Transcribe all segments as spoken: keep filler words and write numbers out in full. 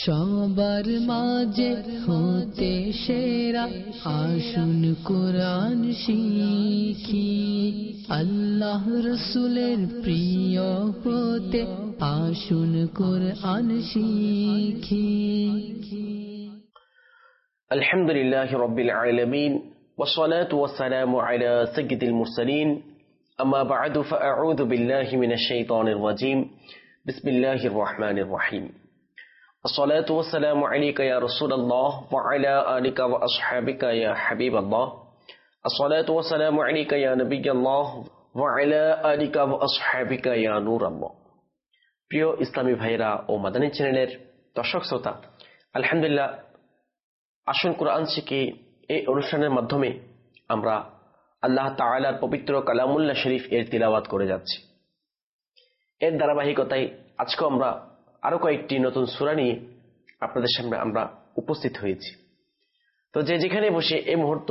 সবার মাঝে হতে সেরা আসুন কোরআন শিখি, আল্লাহ রসুলের প্রিয় হতে আসুন কোরআন শিখি। আলহামদুলিল্লাহি রাব্বিল আলামিন ওয়াসসালাতু ওয়াসসালামু আলা সাইয়্যিদিল মুরসালিন, আম্মা বা'দু ফাআউযু বিল্লাহি মিনাশ শাইতানির রাজীম। বিসমিল্লাহির রহমানির রহিম। আসসালাতু ওয়াসসালামু আলাইকা ইয়া রাসূলুল্লাহ ওয়া আলা আলিকা ওয়া আসহাবিকা ইয়া হাবিবাল্লাহ। আসসালাতু ওয়াসসালামু আলাইকা ইয়া নবিয়াল্লাহ ওয়া আলা আলিকা ওয়া আসহাবিকা ইয়া নূরাল্লাহ। প্রিয় ইসলামী ভাইরা ও মাদানী চ্যানেলের দর্শক শ্রোতা, আলহামদুলিল্লাহ, আসুন কোরআন শিখি এই অনুষ্ঠানের মাধ্যমে আমরা আল্লাহ তাআলার পবিত্র কালামুল্লাহ শরীফ এর তিলাওয়াত করে যাচ্ছি। এর ধারাবাহিকতায় আজকে আমরা আরো কয়েকটি নতুন সূরা নিয়ে আপনাদের সামনে আমরা উপস্থিত হয়েছি। তো যে যেখানে বসে এই মুহূর্ত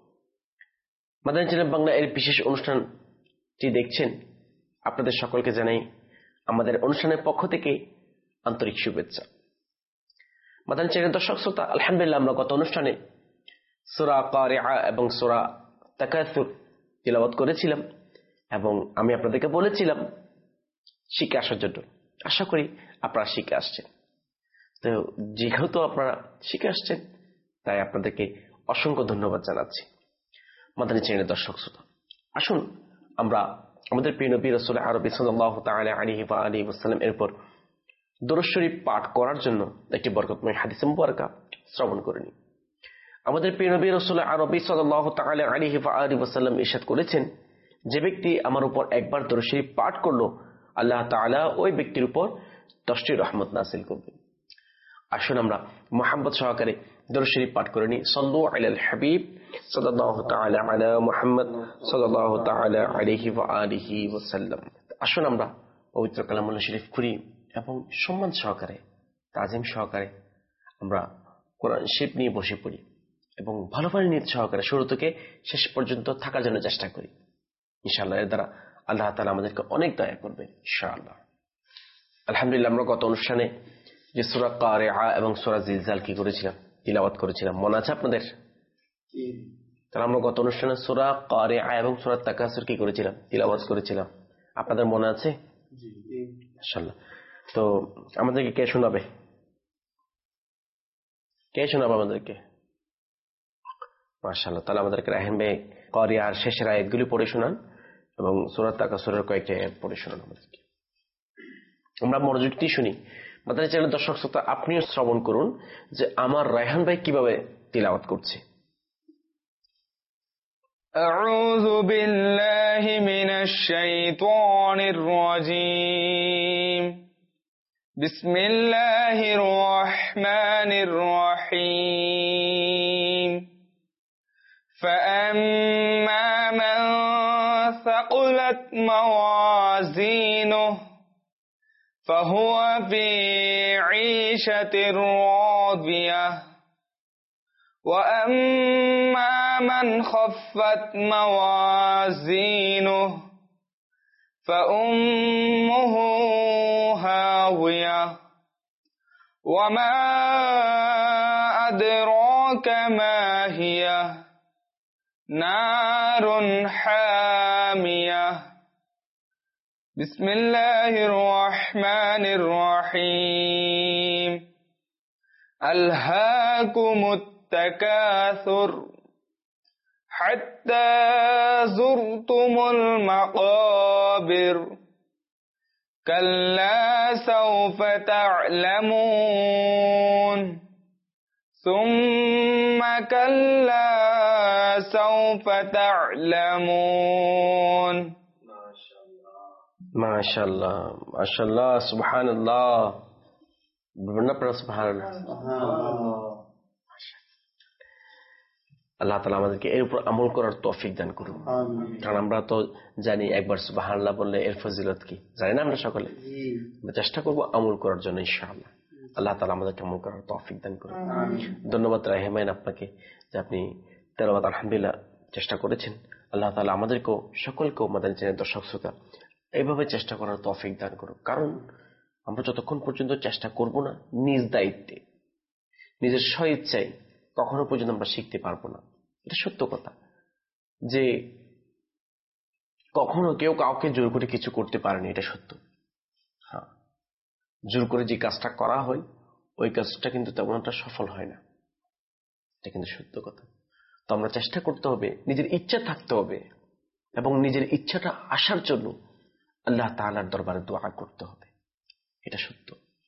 মাদানী চ্যানেল বাংলা এর বিশেষ অনুষ্ঠানটি দেখছেন, আপনাদের সকলকে জানাই আমাদের অনুষ্ঠানের পক্ষ থেকে আন্তরিক শুভেচ্ছা। মাদানী চ্যানেল দর্শক শ্রোতা, আলহামদুলিল্লাহ, আমরা গত অনুষ্ঠানে সূরা কারিআ এবং সূরা তাকাসুর তিলাওয়াত করেছিলাম এবং আমি আপনাদেরকে বলেছিলাম শিখে আসার জন্য। আশা করি আপনারা শিখে আসছেন। তো যেহেতু আপনারা শিখে আসছেন, তাই আপনাদেরকে অসংখ্য ধন্যবাদ জানাচ্ছি। মাদানী চ্যানেলের দর্শক শ্রোতা, আসুন আমরা আমাদের প্রিয় নবী রাসূল আরবি সাল্লাল্লাহু তাআলা আলাইহি ওয়া আলিহি ওয়াসাল্লাম এর উপর দরুদ শরীফ পাঠ করার জন্য একটি বরকতময় হাদিস মুবারাকা শ্রবণ করে নিই। আমাদের প্রিয় নবী রাসূল আরবি সাল্লাল্লাহু তাআলা আলাইহি ওয়া আলিহি ওয়াসাল্লাম ইরশাদ করেছেন, যে ব্যক্তি আমার উপর একবার দরুদ শরীফ পাঠ করলো, আল্লাহ তাআলা ওই ব্যক্তির উপর দশটি রহমত নাযিল করবেন। আসুন আমরা মুহাম্মদ সহকারে দরুদ শরীফ পাঠ করে নিই। সাল্লু আলাল হাবিব সাল্লাল্লাহু তাআলা আলা মুহাম্মদ সাল্লাল্লাহু তাআলা আলাইহি ওয়া আলিহি ওয়াসাল্লাম। আসুন আমরা পবিত্র কালামুল্লাহ শরীফ খুলি এবং সম্মান সহকারে, তাজিম সহকারে আমরা কোরআন শরীফ নিয়ে বসে পড়ি এবং ভালোভাবে নিয়ত সহকারে শুরু থেকে শেষ পর্যন্ত থাকার জন্য চেষ্টা করি। ইনশাআল্লাহ এর দ্বারা আল্লাহ তাআলা আমাদেরকে অনেক দয়া করবেন ইনশাআল্লাহ। আলহামদুলিল্লাহ, আমরা গত অনুষ্ঠানে যে সূরা কারিআ এবং সূরা জিলজাল কি করেছিলাম, তিলাওয়াত করেছিলাম, মনে আছে আপনাদের? তাহলে আমরা গত অনুষ্ঠানে সূরা কারিআ এবং সূরা তাকাসুর কি করেছিলাম, তিলাওয়াত করেছিলাম। আপনাদের মনে আছে? জি ইনশাআল্লাহ। তো আমাদেরকে কে শোনাবে? কে শোনাবে আমাদেরকে? মাশাআল্লাহ। তাহলে আমাদেরকে রাহিম ভাই কারিআর শেষের আয়াতগুলি পড়ে শোনান এবং সূরা তাকাসুরের কয়েকটি আয়াত পড়ে শোনান আমাদেরকে। আমরা মনোযোগ দিয়ে শুনি। মাদানী চ্যানেল দর্শক শ্রোতা, আপনিও শ্রবণ করুন যে আমার রায়হান ভাই কিভাবে তিলাওয়াত করছে। আউযু বিল্লাহি মিনাশ শাইতানির রাজীম। বিসমিল্লাহির রহমানির রহিম। فأما من ثقلت موازينه فهو في عيشة راضية وأما من خفت موازينه فأمه هاوية وما أدراك ما هي نار حامية بسم الله الرحمن الرحيم ألهاكم التكاثر حتى زرتم المقابر كلا سوف تعلمون ثم كلا سوف تعلمون মাশাআল্লাহ মাশাআল্লাহ সুবহানাল্লাহ। বলুন না সুবহানাল্লাহ। আল্লাহ তাআলা আমাদেরকে এর উপর আমল করার তৌফিক দান করুন। কারণ আমরা তো জানি একবার সুবহানাল্লাহ বললে এর ফজিলত কি, জানি না আমরা সকলে? চেষ্টা করব আমল করার জন্য ইনশাআল্লাহ। আল্লাহ তাআলা আমাদেরকে আমল করার তৌফিক দান করুন। ধন্যবাদ রাহিমাইন আপনাকে যে আপনি তেলাওয়াত আলহামদুলিল্লাহ চেষ্টা করেছেন। আল্লাহ তাআলা আমাদেরকেও সকলকেও মাদানী চ্যানেল দর্শক শ্রোতা এইভাবে চেষ্টা করার তৌফিক দান করুন। কারণ আমরা যতক্ষণ পর্যন্ত চেষ্টা করব না নিজ দায়িত্বে, নিজের স্বইচ্ছায় কখনো পর্যন্ত আমরা শিখতে পারবো না। এটা সত্য কথা যে কখনো কেউ কাউকে জোর করে কিছু করতে পারেনি, এটা সত্য। হ্যাঁ, জোর করে যে কাজটা করা হয় ওই কাজটা কিন্তু তেমন একটা সফল হয় না, এটা কিন্তু সত্য কথা। তো আমরা চেষ্টা করতে হবে, নিজের ইচ্ছা থাকতে হবে এবং নিজের ইচ্ছাটা আসার জন্য আল্লাহ তাআলার দরবারে দোয়া করতে হবে। এটা সত্য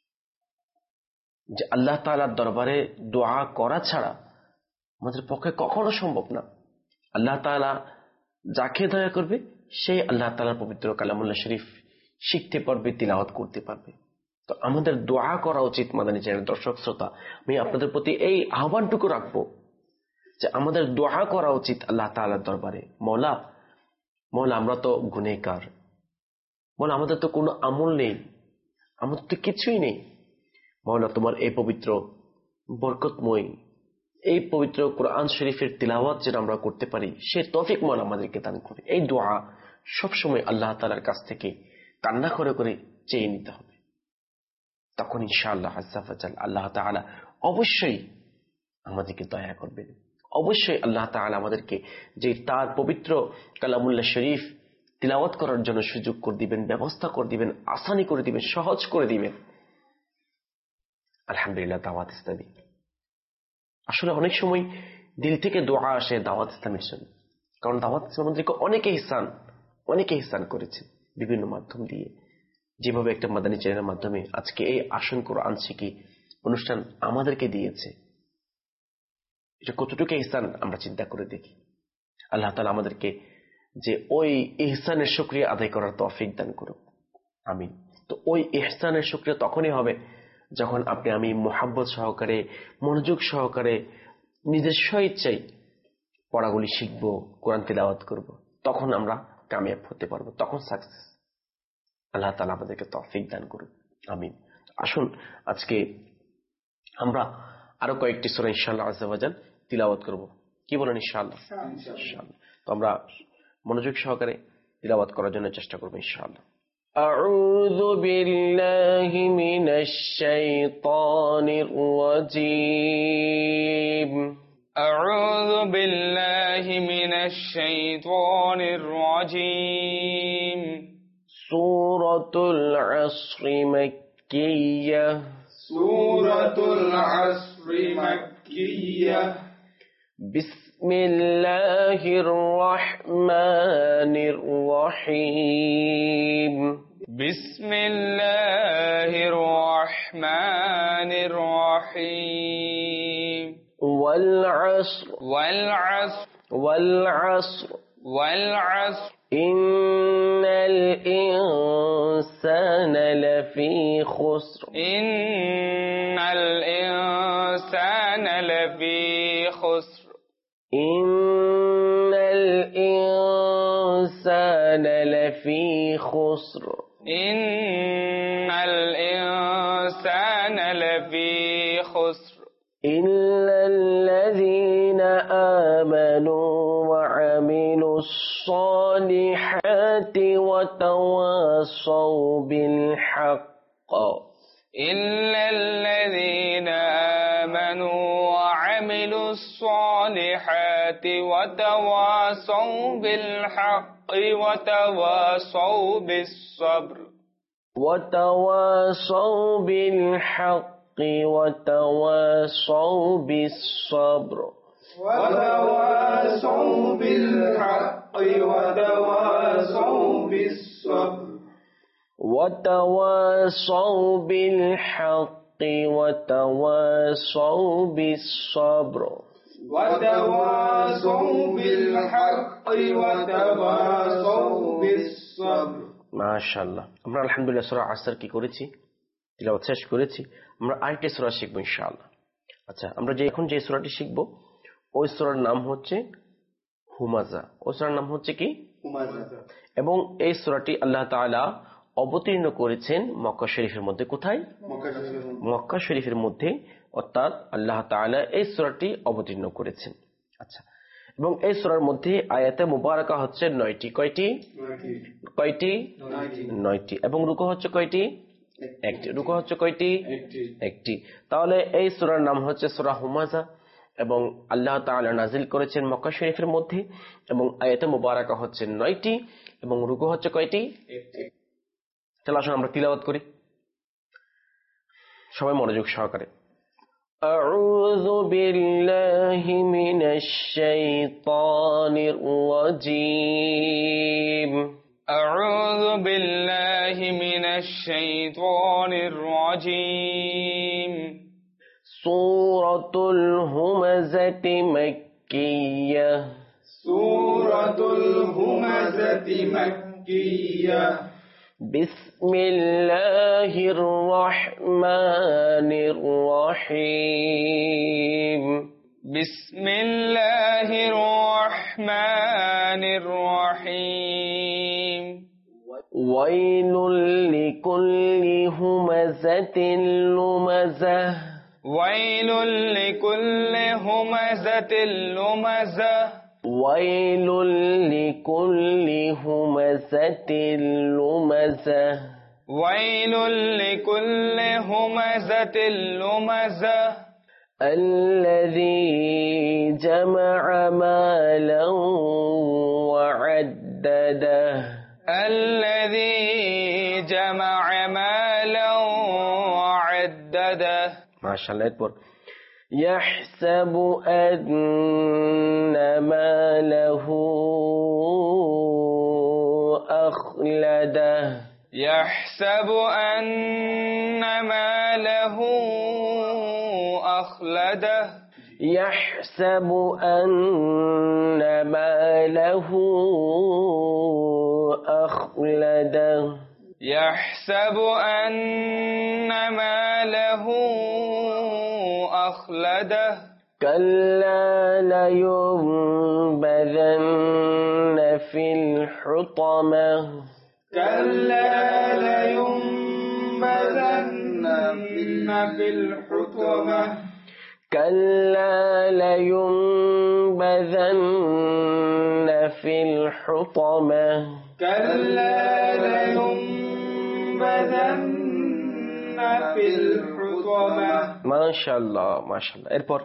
যে আল্লাহ তাআলার দরবারে দোয়া করা ছাড়া আমাদের পক্ষে কখনো সম্ভব না। আল্লাহ তাআলা যাকে দয়া করবে সেই আল্লাহ তাআলার পবিত্র কালামুল্লাহ শরীফ শিখতে পারবে, তিলাওয়াত করতে পারবে। তো আমাদের দোয়া করা উচিত। মাদানী চ্যানেলের দর্শক শ্রোতা, আমি আপনাদের প্রতি এই আহ্বানটুকু রাখবো যে আমাদের দোয়া করা উচিত আল্লাহ তাআলার দরবারে, মওলা মওলা আমরা তো গুনাহগার, মওলা আমাদের তো কোনো আমল নেই, আমাদের তো কিছুই নেই। মওলা তোমার এই পবিত্র বরকতময় এই পবিত্র কোরআন শরীফের তিলাওয়াত যেন আমরা করতে পারি সে তৌফিক মওলা আমাদেরকে দান করে। এই দোয়া সবসময় আল্লাহ তাআলার কাছ থেকে কান্না করে করে চেয়ে নিতে হবে। তখন ইনশাআল্লাহ আজ্জা ওয়া জাল আল্লাহ তাআলা অবশ্যই আমাদেরকে দয়া করবেন। অবশ্যই আল্লাহ তাআলা আমাদেরকে যে তার পবিত্র কালামুল্লাহ শরীফ তিলাওয়াত করার জন্য সুযোগ করে দিবেন, ব্যবস্থা করে দিবেন, আসানি করে দিবেন, সহজ করে দিবেন। আলহামদুলিল্লাহ। দাওয়াত ইসলামী আসলে অনেক সময় দিল থেকে দোয়া আসে দাওয়াত ইসলামের জন্য, কারণ দাওয়াত ইসলাম আমাদেরকে অনেকে ইহসান অনেকে ইহসান করেছে বিভিন্ন মাধ্যম দিয়ে। যেভাবে একটা মাদানী চ্যানেলের মাধ্যমে আজকে এই আসন কোরআন শিখি অনুষ্ঠান আমাদেরকে দিয়েছে, এটা কতটুকু ইহসান আমরা চিন্তা করে দেখি। আল্লাহ তাআলা আমাদেরকে যে ওই ইহসানের শুকরিয়া আদায় করার তৌফিক দান করুন, আমিন। তো ওই ইহসানের শুকরিয়া তখনই হবে যখন আপনি আমি মুহাব্বত সহকারে, মনোযোগ সহকারে, নিজের স্বইচ্ছায় পড়াগুলি শিখব, কোরআন তিলাওয়াত করব, তখন আমরা কামিয়াব হতে পারবো, তখন সাকসেস। আল্লাহ তাআলা আমাদেরকে তৌফিক দান করুন, আমিন। আসুন আজকে আমরা আরো কয়েকটি সূরা ইনশাআল্লাহ আজ্জা ওয়া জাল তিলাওয়াত করব। কি বলেন? ইনশাআল্লাহ। ইনশাআল্লাহ। তো আমরা মনোযোগ সহকারে তিলাওয়াত করার জন্য চেষ্টা করব ইনশাআল্লাহ। আউযু বিল্লাহি মিনাশ শাইতানির রাজীম। আউযু বিল্লাহি মিনাশ শাইতানির রাজীম। সূরাতুল আসর মাক্কিয়্যাহ। সূরাতুল আসর মাক্কিয়্যাহ। বিসমিল্লাহির রাহমানির রাহিম। বিসমিল্লাহির রাহমানির রাহিম। ওয়াল আসর ওয়াল আসর ওয়াল আসর ওয়াল আসর। ইন্নাল ইনসানা লাফি খুসর। ইন্নাল ইনসানা লাফি খুসর। ইন্নাল ইনসানা লাফি খুসর। ইন্নাল ইনসানা লাফি খুসর। ইল্লাল্লাযীনা আমানু ওয়া আমিলুস সালিহাতি ওয়া তাওয়াসাউ বিল হক্ক। ইল্লাল্লাযীনা আমানু ওয়া আমিলুস সালিহাতি ওয়া তাওয়াসাউ বিল হক্কি ওয়া তাওয়াসাউ বিস সাবর। ওয়া তাওয়াসাউ বিল হক্কি ওয়া তাওয়াসাউ বিস সাবর। وتواصوا بالحق وتواصوا بالصبر. وتواصوا بالحق وتواصوا بالصبر. وتواصوا بالحق وتواصوا بالصبر. মাশাআল্লাহ। আমরা আলহামদুলিল্লাহ সূরা আসর কি করেছি, তিলাওয়াত শেষ করেছি। আমরা আরেকটি সূরা শিখবো ইনশাআল্লাহ। আচ্ছা, আমরা যে এখন যে সূরাটি শিখবো ওই সূরার নাম হচ্ছে হুমাযা। ওই সূরার নাম হচ্ছে কি? হুমাযা। এবং এই সূরাটি আল্লাহ তাআলা অবতীর্ণ করেছেন মক্কা শরীফের মধ্যে। কোথায়? মক্কা শরীফের মধ্যে, অর্থাৎ আল্লাহ তাআলা এই সূরাটি অবতীর্ণ করেছেন। আচ্ছা, এবং এই সূরার মধ্যে আয়াতে মুবারাকা হচ্ছে নয়টি। কয়টি? কয়টি? নয়টি। এবং রুকু হচ্ছে কয়টি? একটি। রুকু হচ্ছে কয়টি? একটি। তাহলে এই সূরার নাম হচ্ছে সূরা হুমাযা এবং আল্লাহ তাআলা নাজিল করেছেন মক্কা শরীফের মধ্যে এবং আয়াতে মুবারাকা হচ্ছে নয়টি এবং রুকু হচ্ছে কয়টি? তাহলে আসুন আমরা তিলাওয়াত করি সবাই মনোযোগ সহকারে। أعوذ بالله من الشيطان الرجيم أعوذ بالله من الشيطان الرجيم سورة الهمزة مكية سورة الهمزة مكية بسم الله الرحمن الرحيم بسم الله الرحمن الرحيم ويل لكل همزة لمزة ويل لكل همزة لمزة ويل لكل همزة لمزة ويل لكل همزة لمزة الذي جمع مالا وعدده الذي جمع مالا وعدده ما شاء الله يكبر يحسب أن ماله أخلده يحسب أن ماله أخلده يحسب أن ماله أخلده يحسب أن ماله أخلده كلا لينبذن في الحطمة كلا لينبذن في الحطمة كلا لينبذن في الحطمة كلا لينبذن في الحطمة ما شاء الله ما شاء الله এরপর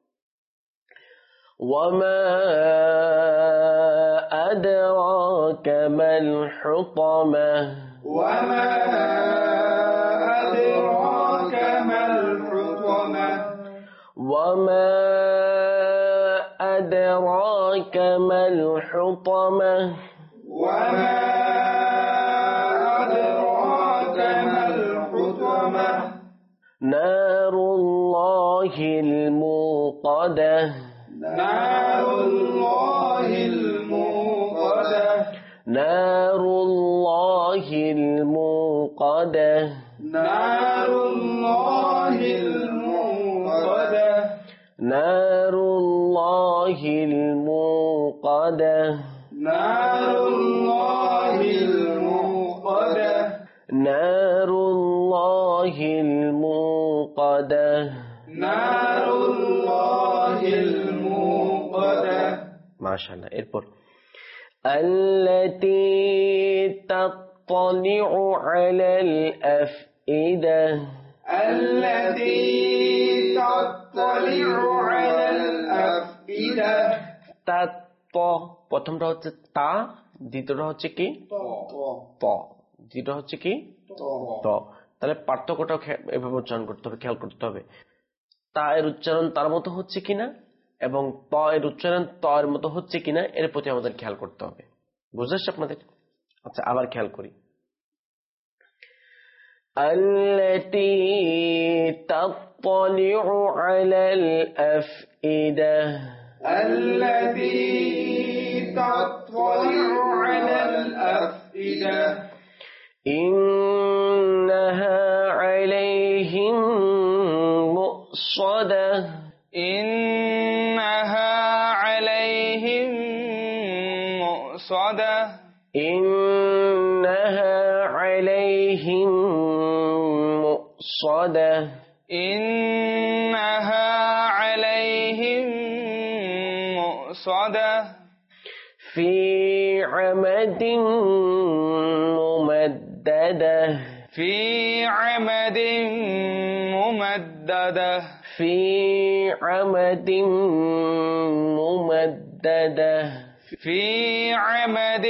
وما أدراك ما الحطمة وما أدراك ما الحطمة وما أدراك ما الحطمة وما أدراك ما الحطمة نار الله الموقدة نار الله الموقدة نار الله الموقدة نار الله الموقدة نار الله الموقدة نار الله الموقدة نار الله الموقدة نار الله الموقدة ما شاء الله এরপর التي تطلع على الأفئدة التي تطلع على الأفئدة তাত প্রথমটা হচ্ছে তা দ্বিতীয়টা হচ্ছে কি ত দ্বিতীয়টা হচ্ছে কি ত তাহলে পার্থক্যটা এভাবে উচ্চারণ করতে হবে খেয়াল করতে হবে তা এর উচ্চারণ তার মতো হচ্ছে কিনা এবং ত এর উচ্চারণ ত এর মতো হচ্ছে কিনা এর প্রতি আমাদের খেয়াল করতে হবে বুঝতে পারছি আপনাদের আচ্ছা আবার খেয়াল করি التي تطلع على الأفئدة التي تطلع على الأفئدة إنها عليهم مؤصدة إنها عليهم مؤصدة إنها عليهم مؤصدة إنها عليهم مؤصدة في عمد ممددة في عمد ممددة في عمد ممددة في عمد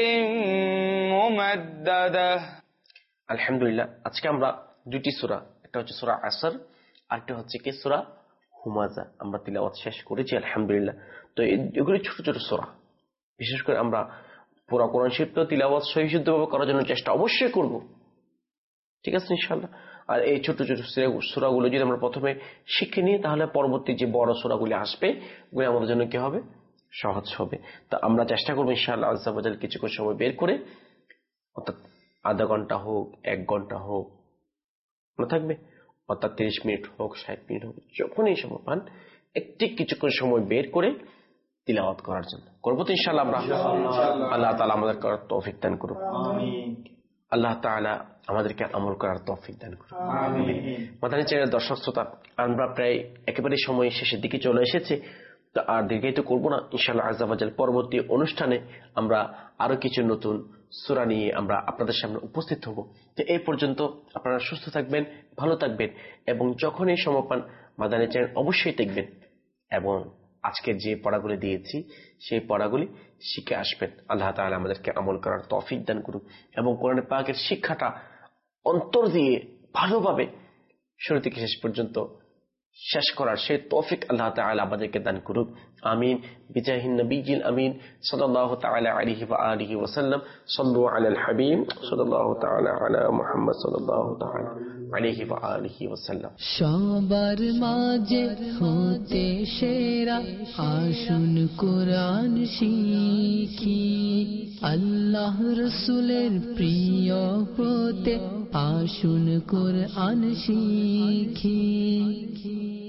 ممددة আলহামদুলিল্লাহ। আজকে আমরা দুটি সূরা, একটা হচ্ছে সূরা আসর, আরেকটা হচ্ছে কি সূরা হুমাযা, আমরা তিলাওয়াত শেষ করেছি আলহামদুলিল্লাহ। তো এগুলি ছোট ছোট সূরা, বিশেষ করে আমরা পুরো কোরআন শরীফ তো তিলাওয়াত সহিষ্ণুভাবে করার জন্য চেষ্টা অবশ্যই করব, ঠিক আছে ইনশাআল্লাহ। আর এই ছোট ছোট সূরাগুলো যদি আমরা প্রথমে শিখে নিই, তাহলে পরবর্তী যে বড় সূরাগুলি আসবে ওগুলো আমাদের জন্য কি হবে, সহজ হবে। তো আমরা চেষ্টা করবো ইনশাআল্লাহ আযজা ওয়া জাল কিছু করে সময় বের করে, অর্থাৎ আধা ঘন্টা হোক, এক ঘন্টা হোক, মনে থাকবে, অর্থাৎ তিরিশ মিনিট হোক, ষাট মিনিট হোক, যখনই সময় পান একটি কিছু করে সময় বের করে তিলাওয়াত করার জন্য করবো তো ইনশাআল্লাহ আমরা। আল্লাহ তাআলা আমাদের করার তৌফিক দান করুন, আল্লাহ তাআলা আমাদেরকে আমল করার তৌফিক দান করুন। মাদানী চ্যানেলের দর্শক শ্রোতা, আমরা প্রায় একেবারে সময় শেষের দিকে চলে এসেছে, তো আর দীর্ঘায়িত করবো না। ইনশাআল্লাহ আযজা ওয়া জাল পরবর্তী অনুষ্ঠানে আমরা আরো কিছু নতুন সূরা নিয়ে আমরা আপনাদের সামনে উপস্থিত হব। তো এই পর্যন্ত আপনারা সুস্থ থাকবেন, ভালো থাকবেন, এবং যখনই সময় পান মাদানী চ্যানেল অবশ্যই দেখবেন, এবং আজকের যে পড়াগুলি দিয়েছি সেই পড়াগুলি শিখে আসবেন। আল্লাহ তাআলা আমাদেরকে আমল করার তৌফিক দান করুন, এবং কোরআন পাকের শিক্ষাটা অন্তর দিয়ে ভালোভাবে শুরু থেকে শেষ পর্যন্ত শেষ করার সেই তৌফিক আল্লাহ তাআলা আমাদেরকে দান করুন। আমিন। বিজাহিন নবিয়্যিল আমিন সাল্লাল্লাহু তাআলা আলাইহি ওয়া আলিহি ওয়া সাল্লাম। সাল্লু আলাল হাবিব সাল্লাল্লাহু তাআলা আলা মুহাম্মদ সাল্লাল্লাহু তাআলা আলাইহি ওয়া আলিহি ওয়া সাল্লাম। সবার মাঝে হতে সেরা, আসুন কোরআন শিখি, আল্লাহ রাসূলের প্রিয় হতে আসুন কোরআন শিখি।